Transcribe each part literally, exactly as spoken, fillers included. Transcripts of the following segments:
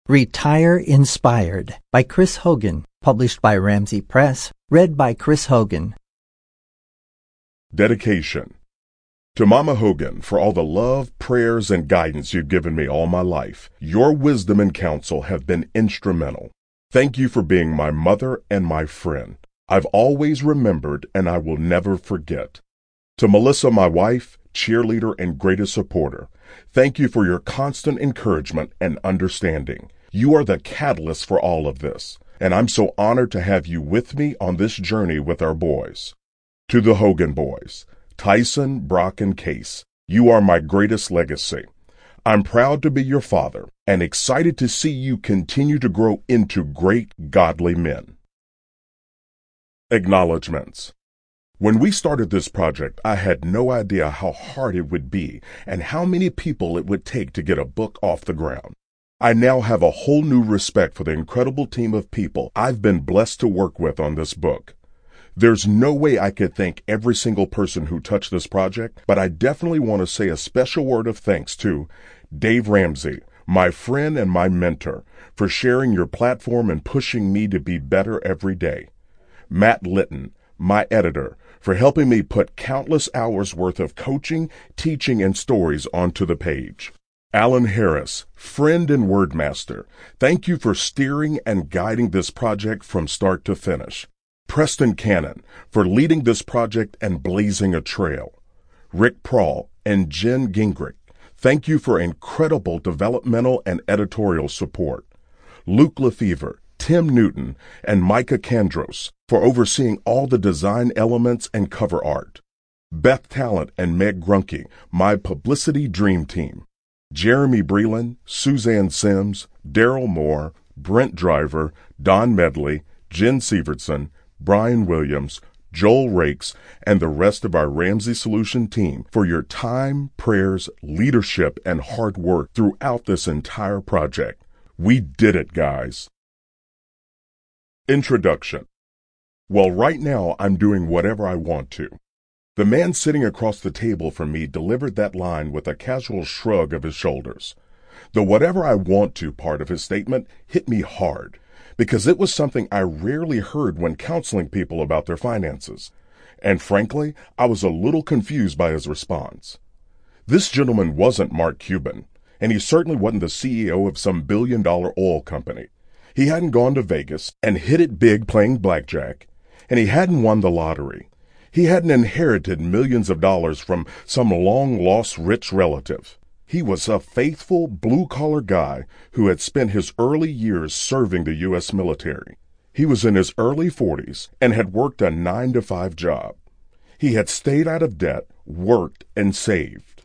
Retire Inspired by Chris Hogan, published by Ramsey Press, read by Chris Hogan. Dedication. To Mama Hogan, for all the love, prayers, and guidance you've given me all my life, your wisdom and counsel have been instrumental. Thank you for being my mother and my friend. I've always remembered and I will never forget. To Melissa, my wife, cheerleader, and greatest supporter, thank you for your constant encouragement and understanding. You are the catalyst for all of this, and I'm so honored to have you with me on this journey with our boys. To the Hogan boys, Tyson, Brock, and Case, you are my greatest legacy. I'm proud to be your father and excited to see you continue to grow into great godly men. Acknowledgements. When we started this project, I had no idea how hard it would be and how many people it would take to get a book off the ground. I now have a whole new respect for the incredible team of people I've been blessed to work with on this book. There's no way I could thank every single person who touched this project, but I definitely want to say a special word of thanks to Dave Ramsey, my friend and my mentor, for sharing your platform and pushing me to be better every day. Matt Litton, my editor, for helping me put countless hours worth of coaching, teaching, and stories onto the page. Alan Harris, friend and wordmaster, thank you for steering and guiding this project from start to finish. Preston Cannon, for leading this project and blazing a trail. Rick Prawl and Jen Gingrich, thank you for incredible developmental and editorial support. Luke Lefevre, Tim Newton, and Micah Kandros for overseeing all the design elements and cover art. Beth Talent and Meg Grunke, my publicity dream team. Jeremy Breland, Suzanne Sims, Daryl Moore, Brent Driver, Don Medley, Jen Sievertson, Brian Williams, Joel Rakes, and the rest of our Ramsey Solution team for your time, prayers, leadership, and hard work throughout this entire project. We did it, guys. Introduction. Well, right now I'm doing whatever I want to. The man sitting across the table from me delivered that line with a casual shrug of his shoulders. The whatever I want to part of his statement hit me hard, because it was something I rarely heard when counseling people about their finances. And frankly, I was a little confused by his response. This gentleman wasn't Mark Cuban, and he certainly wasn't the C E O of some billion-dollar oil company. He hadn't gone to Vegas and hit it big playing blackjack, and he hadn't won the lottery. He hadn't inherited millions of dollars from some long-lost rich relative. He was a faithful, blue-collar guy who had spent his early years serving the U S military. He was in his early forties and had worked a nine to five job. He had stayed out of debt, worked, and saved.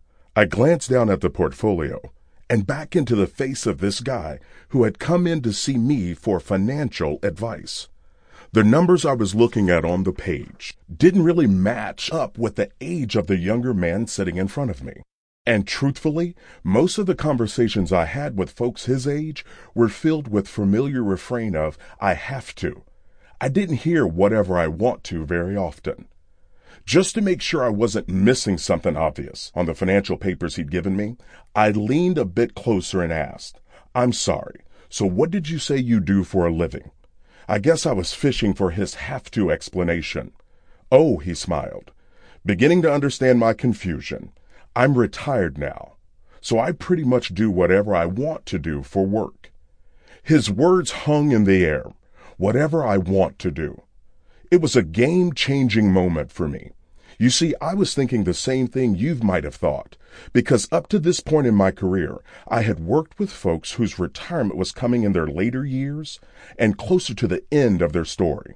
I glanced down at the portfolio and back into the face of this guy who had come in to see me for financial advice. The numbers I was looking at on the page didn't really match up with the age of the younger man sitting in front of me. And truthfully, most of the conversations I had with folks his age were filled with familiar refrain of, I have to. I didn't hear whatever I want to very often. Just to make sure I wasn't missing something obvious on the financial papers he'd given me, I leaned a bit closer and asked, I'm sorry, so what did you say you do for a living? I guess I was fishing for his have-to explanation. Oh, he smiled, beginning to understand my confusion. I'm retired now, so I pretty much do whatever I want to do for work. His words hung in the air, whatever I want to do. It was a game-changing moment for me. You see, I was thinking the same thing you might have thought, because up to this point in my career, I had worked with folks whose retirement was coming in their later years and closer to the end of their story.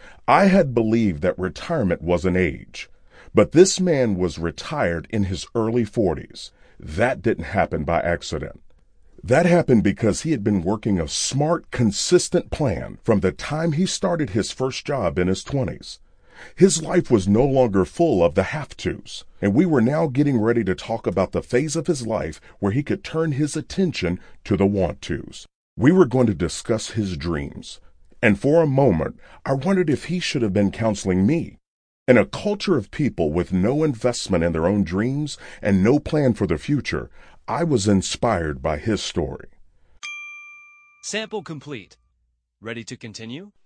I had believed that retirement was an age, but this man was retired in his early forties. That didn't happen by accident. That happened because he had been working a smart, consistent plan from the time he started his first job in his twenties. His life was no longer full of the have-tos, and we were now getting ready to talk about the phase of his life where he could turn his attention to the want-tos. We were going to discuss his dreams, and for a moment, I wondered if he should have been counseling me. In a culture of people with no investment in their own dreams and no plan for the future, I was inspired by his story. Sample complete. Ready to continue?